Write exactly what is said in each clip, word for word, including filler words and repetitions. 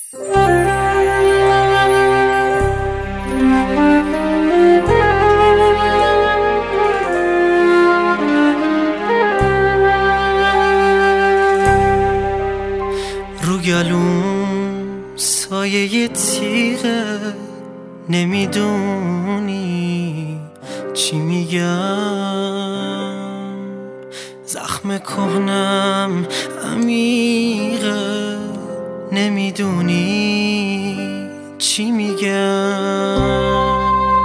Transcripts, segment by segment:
رو گلوم سایه تیغه، نمیدونی چی میگم. زخم کهنم عمیقه، نمیدونی چی میگم.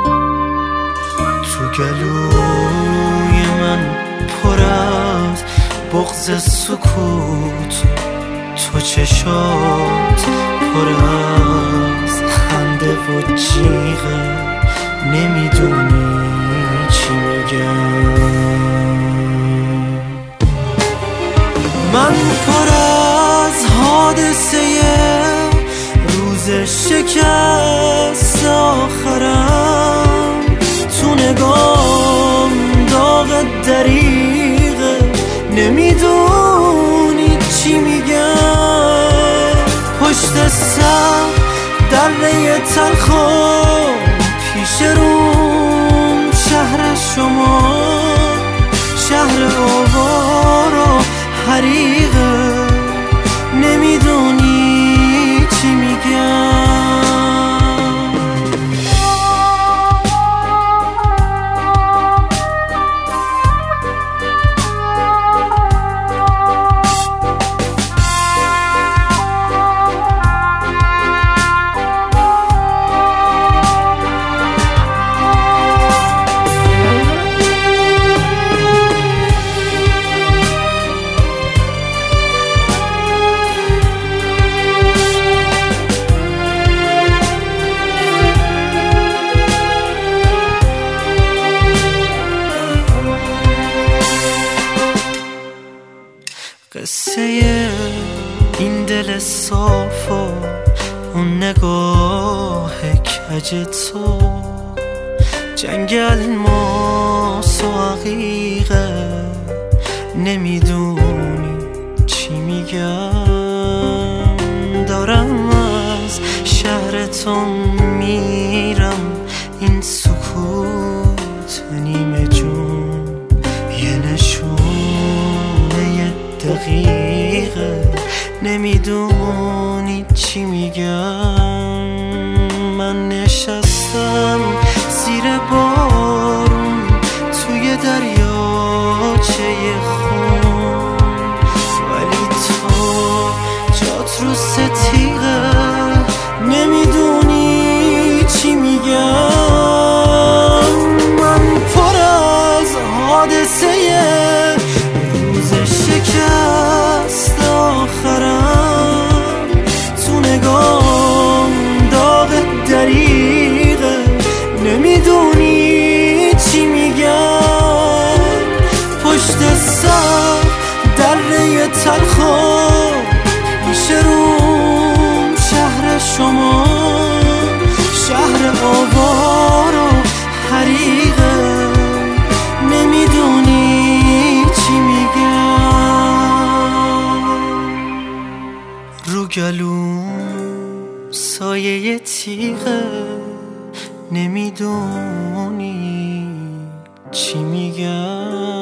تو گلوی من پر از بغض سکوت، تو چشات پر از خنده و جیغه، نمیدونی چی میگم. من پر از حادثه روز شکست آخرم، تو نگام داغ دریغه، نمیدونی چی میگم. پشت سر دره تلخو پیش روم شهر شما، شهر آوار و حریقه، نمیدونی چی میگم. قصه این دل صاف و اون نگاه کج تو، جنگل ماس و عقیقه، نمیدونی چی میگم. دارم از شهر تو میرم، این سکوت نیمه جون یه نشون دقیقه، نمیدونی چی میگم. من نشستم زیر بارون توی دریاچه خون، ولی تو جات رو ستیغه، نمیدونی چی میگم. من پر از حادثه شکست آخرم، تو نگام داغ دریغه، نمیدونی چی میگم. پشت سر دره تلخو پیش روم شهر شما، شهر آوار و حریقه، نمیدونی چی میگم. رو گلوم سایه تیغه، نمیدونی چی میگم.